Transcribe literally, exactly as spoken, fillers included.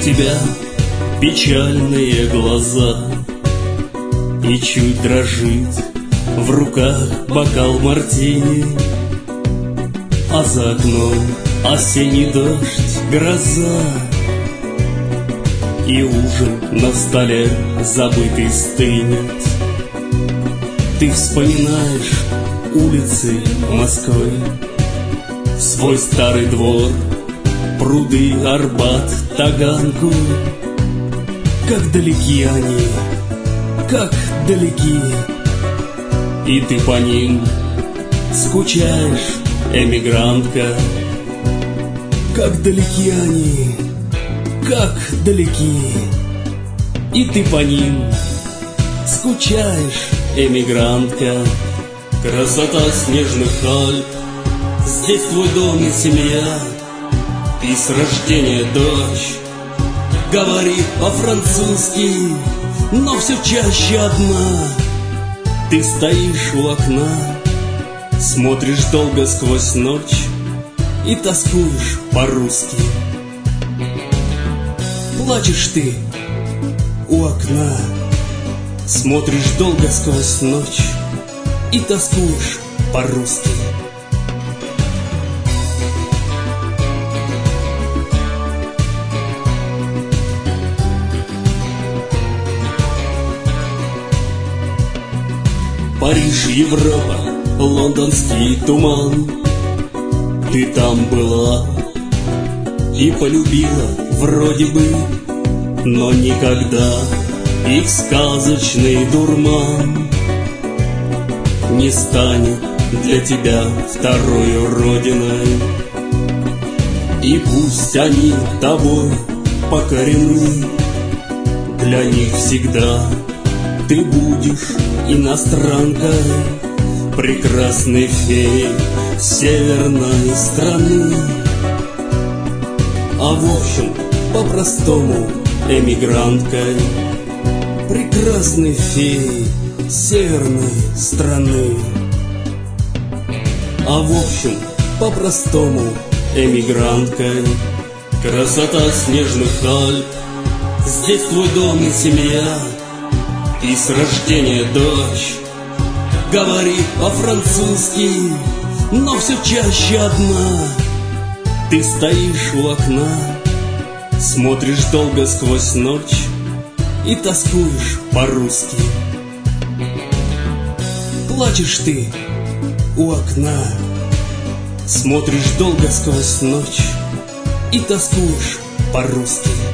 тебя печальные глаза, и чуть дрожит в руках бокал мартини, а за окном осенний дождь, гроза, и ужин на столе забытый стынет. Ты вспоминаешь улицы Москвы, свой старый двор, пруды, Арбат, Таганку. Как далеки они, как далеки, и ты по ним скучаешь, эмигрантка. Как далеки они, как далеки, и ты по ним скучаешь, эмигрантка. Красота снежных Альп, здесь твой дом и семья, и с рождения дочь говорит по-французски, но все чаще одна. Ты стоишь у окна, смотришь долго сквозь ночь и тоскуешь по-русски. Плачешь ты у окна, смотришь долго сквозь ночь и тоскуешь по-русски. Париж, Европа, лондонский туман. Ты там была и полюбила вроде бы, но никогда их сказочный дурман не станет для тебя второй родиной. И пусть они тобой покорены, для них всегда ты будешь иностранкой, прекрасной феей северной страны. А в общем, по-простому, эмигранткой, прекрасной феей северной страны. А в общем, по-простому, эмигранткой. Красота снежных Альп, здесь твой дом и семья, и с рождения дочь говорит по-французски, но все чаще одна. Ты стоишь у окна, смотришь долго сквозь ночь и тоскуешь по-русски. Плачешь ты у окна, смотришь долго сквозь ночь и тоскуешь по-русски.